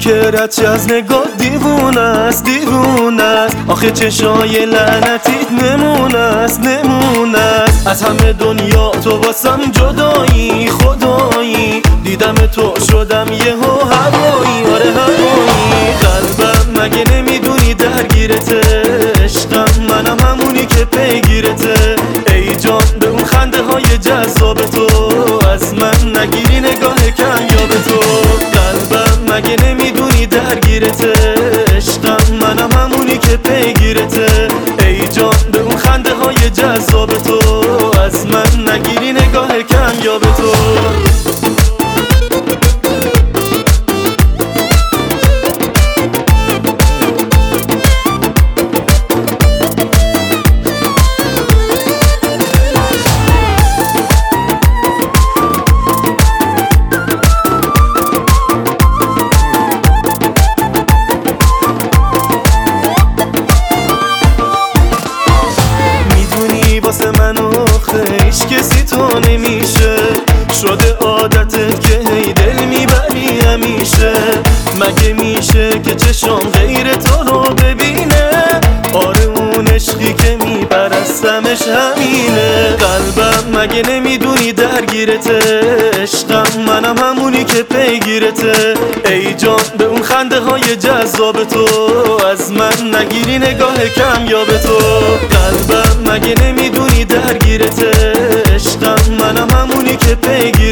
که ردش از نگاه دیوونه است دیوونه است. آخه چشای لعنتیت نمونه است نمونه است. از همه دنیا تو واسم جدایی خدایی، دیدم تو شدم یهو هوایی آره هوایی. قلبم مگه نمیدونی درگیرته، عشقم منم همونی که پیگیرته. ای جان به اون خنده های جذاب تو، از من نگیری نگاه کمیاب تو. قلبم مگه نمیدونی درگیرته، عشقم منم همونی که پیگیرته. ای جان به اون خنده های جذاب تو، از من نگیری نگاه کمیاب تو. واسه من آخه هیچ کسی تو نمیشه، شده عادتت که هی دل میبری همیشه. مگه میشه که چشم غیر تو رو ببینه، آره اون عشقی که میپرستمش همینه. قلبم مگه نمیدونی درگیرته، عشقم منم همونی که پیگیرته. ای جان به اون خنده های جذاب تو، از من نگیری نگاه کمیاب تو. قلبم مگه نمیدونی درگیرته، عشقم منم همونی که پیگیرته.